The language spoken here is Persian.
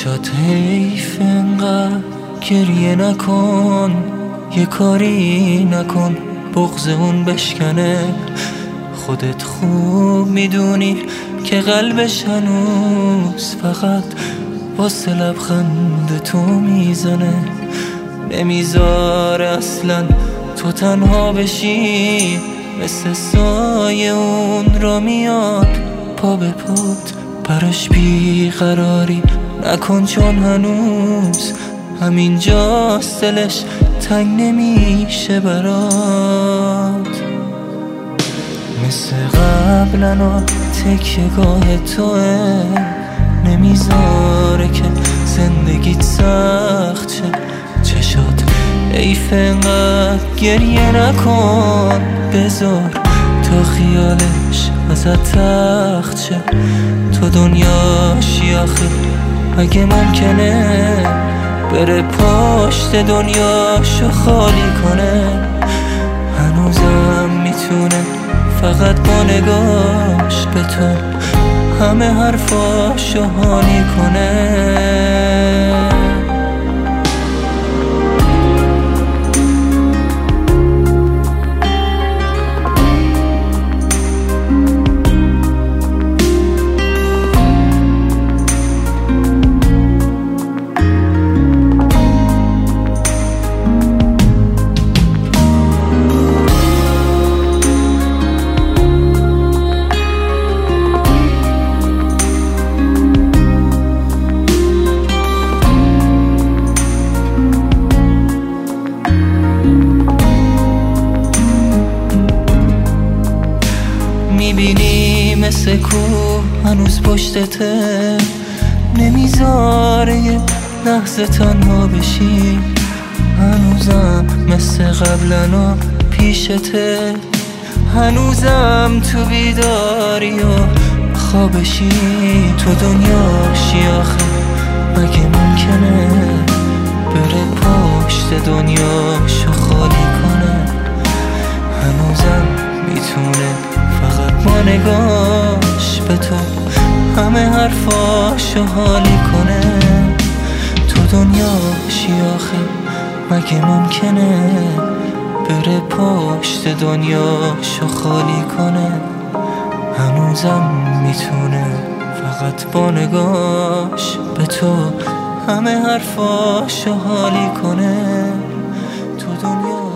چشات حیف انقدر گریه نکن، یه کاری نکن بغض اون بشکنه. خودت خوب میدونی که قلبش هنوز فقط واسه لبخند تو میزنه. نمیذاره اصلا تو تنها بشی، مثل سایه اون را میاد پا به پات. براش بیقراری نکن چون هنوز همینجاست، دلش تنگ نمیشه برات. مثل قبلنا تکیه‌گاه توه، نمیذاره که زندگیت سخت شه. چشات حیف انقدر گریه نکن، بذار تا خیالش ازت تخت شه. تو دنیاشی آخه اگه ممکنه بره پشت دنیاشو خالی کنه. هنوزم میتونه فقط با نگاش به تو همه حرفاشو حالی کنه. میبینی مثل کوه هنوز پشتته، نمیذاره یه لحظه تنها بشی. هنوزم مثل قبلنا پیشته، هنوزم تو بیداری و خوابشی. تو دنیاشی آخه مگه ممکنه بره پشت دنیاشو خالی کنه. هنوزم میتونه فقط با نگاش به تو همه حرفاشو حالی کنه. تو دنیاشی آخه مگه ممکنه بره پشت دنیاشو خالی کنه. هنوزم میتونه فقط با نگاش به تو همه حرفاشو حالی کنه. تو دنیا